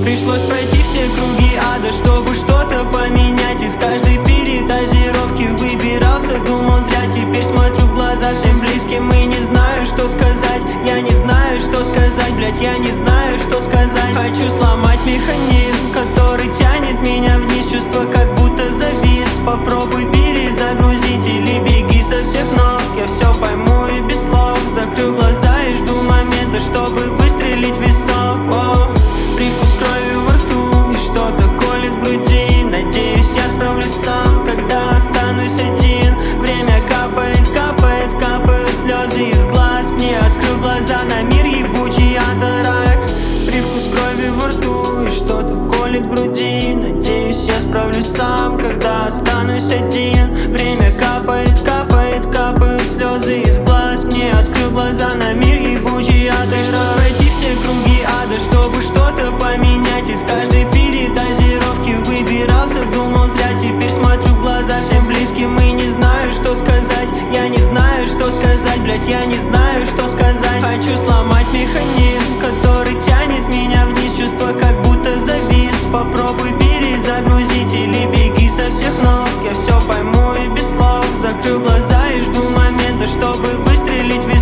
Пришлось пройти все круги ада, чтобы что-то поменять. Из каждой передозировки выбирался, думал зря. Теперь смотрю в глаза всем близким и не знаю, что сказать. Я не знаю, что сказать, блять, я не знаю, что сказать. Хочу сломать механизм, который тянет меня вниз. Чувство как будто завис. Попробуй перезагрузить или беги со всех ног. Я все пойму и без слов. Закрыл глаза и жду момента, чтобы выстрелить в висок. Привкус крови во рту и что-то колет в груди. Надеюсь, я справлюсь сам, когда останусь один. Время капает, капает, капают слезы из глаз. Мне открыл глаза на мир ебучий атаракс. Привкус крови во рту и что-то колет в груди. Надеюсь, я справлюсь сам, когда останусь один. Время капает, капает, капают слезы из глаз. Мне открыл глаза на мир ебучий атаракс. Пришлось пройти все круги ада, чтобы что-то поменять. Из каждой передозировки выбирался, думал зря. Теперь смотрю в глаза всем близким и не знаю, что сказать. Я не знаю, что сказать, блять, я не знаю, что сказать. Хочу сломать механизм, который тянет меня вниз. Чувство как будто завис. Попробуй перезагрузить или беги со всех ног. Я все пойму и без слов. Закрыл глаза и жду момента, чтобы выстрелить в